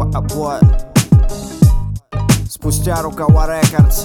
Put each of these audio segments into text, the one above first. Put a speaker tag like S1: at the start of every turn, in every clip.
S1: Boy. Спустя рукава Рекордс.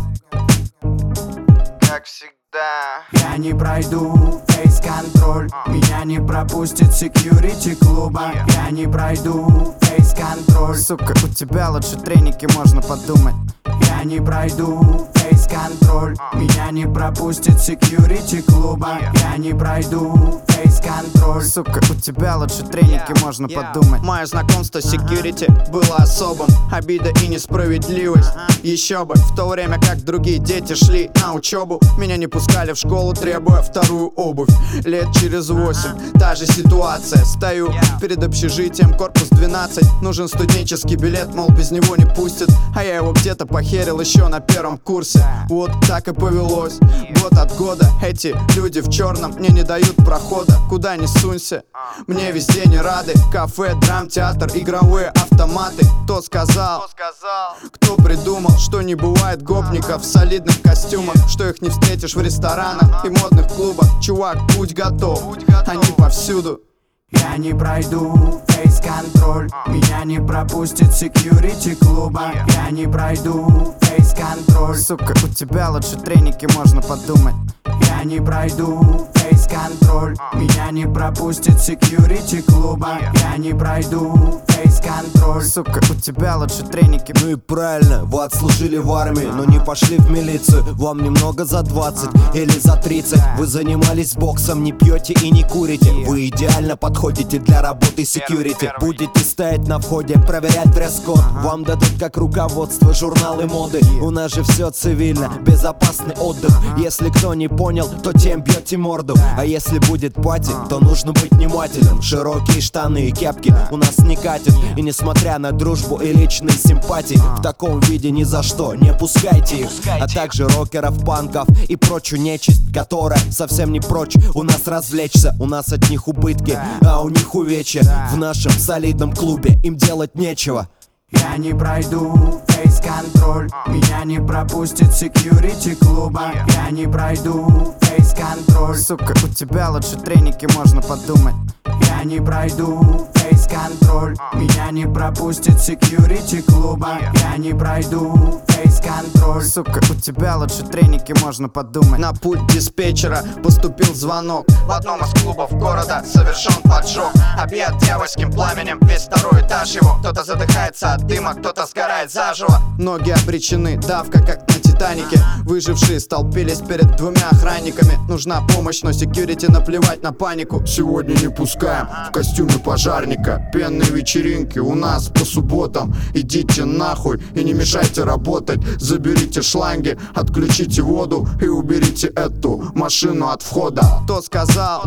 S2: Как всегда.
S1: Я не пройду фейс-контроль, меня не пропустит секьюрити клуба. Я не пройду фейс-контроль.
S2: Сука, у тебя лучше треники, можно подумать.
S1: Я не пройду фейс-контроль, меня не пропустит секьюрити клуба. Я не пройду фейс-контроль.
S2: Сука, у тебя лучше треники, можно подумать. Мое знакомство с секьюрити было особым. Обида и несправедливость. Еще бы, в то время как другие дети шли на учебу, меня не пускали в школу, требуя вторую обувь. Лет через 8, та же ситуация. Стою перед общежитием, корпус 12. Нужен студенческий билет, мол, без него не пустят. А я его где-то похерил еще на первом курсе. Вот так и повелось. Год от года эти люди в черном мне не дают прохода. Куда ни сунься, мне везде не рады. Кафе, драмтеатр, игровые автоматы. Кто сказал? Кто придумал, что не бывает гопников в солидных костюмах, что их не встретишь в ресторанах и модных клубах? Чувак, будь готов, они повсюду.
S1: Я не пройду фейс-контроль, меня не пропустит секьюрити клуба. Я не пройду фейс-контроль.
S2: Сука, у тебя лучше треники, можно подумать.
S1: Я не пройду фейс-контроль, меня не пропустит секьюрити клуба. Я не пройду фейс-контроль.
S2: Сука, у тебя лучше треники.
S3: Ну и правильно, вы отслужили в армии, но не пошли в милицию. Вам немного за 20 или за 30. Вы занимались боксом, не пьете и не курите. Вы идеально подходите для работы секьюрити. Будете стоять на входе, проверять дресс-код. Вам дадут как руководство журналы моды. У нас же все цивильно, безопасный отдых. Если кто не понял, то тем бьете морду. А если будет пати, то нужно быть внимательным. Широкие штаны и кепки у нас не катят. И несмотря на дружбу и личные симпатии, в таком виде ни за что не пускайте их. А также рокеров, панков и прочую нечисть, которая совсем не прочь у нас развлечься. У нас от них убытки, а у них увечья. В нашем солидном клубе им делать нечего.
S1: Я не пройду фейс-контроль, меня не пропустит секьюрити клуба. Я не пройду фейс-контроль.
S2: Сука, у тебя лучше треники, можно подумать.
S1: Я не пройду фейс-контроль, меня не пропустит секьюрити клуба. Я не пройду фейс-контроль.
S2: Сука, у тебя лучше треники, можно подумать. На пульт диспетчера поступил звонок. В одном из клубов города совершен поджог. Объят дьявольским пламенем весь второй этаж его. Кто-то задыхается от дыма, кто-то сгорает заживо. Ноги обречены, давка как на Титанике. Выжившие столпились перед двумя охранниками. Нужна помощь, но секьюрити наплевать на панику. Сегодня не пускаем в костюме пожарника. Пенные вечеринки у нас по субботам. Идите нахуй и не мешайте работать. Заберите шланги, отключите воду и уберите эту машину от входа. Кто сказал?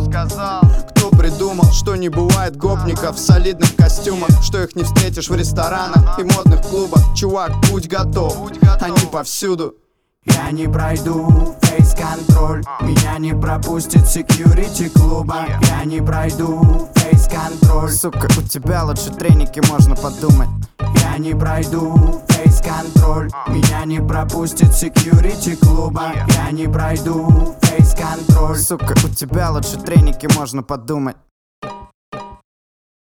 S2: Кто придумал, что не бывает гопников в солидных костюмах, что их не встретишь в ресторанах и модных клубах? Чувак, будь готов, они повсюду.
S1: Я не пройду фейс-контроль, меня не пропустит секьюрити клуба. Я не пройду фейс-контроль.
S2: Сука, у тебя лучше треники, можно подумать.
S1: Я не пройду фейс-контроль, меня не пропустит секьюрити клуба. Я не пройду фейс-контроль.
S2: Сука, у тебя лучше треники, можно подумать.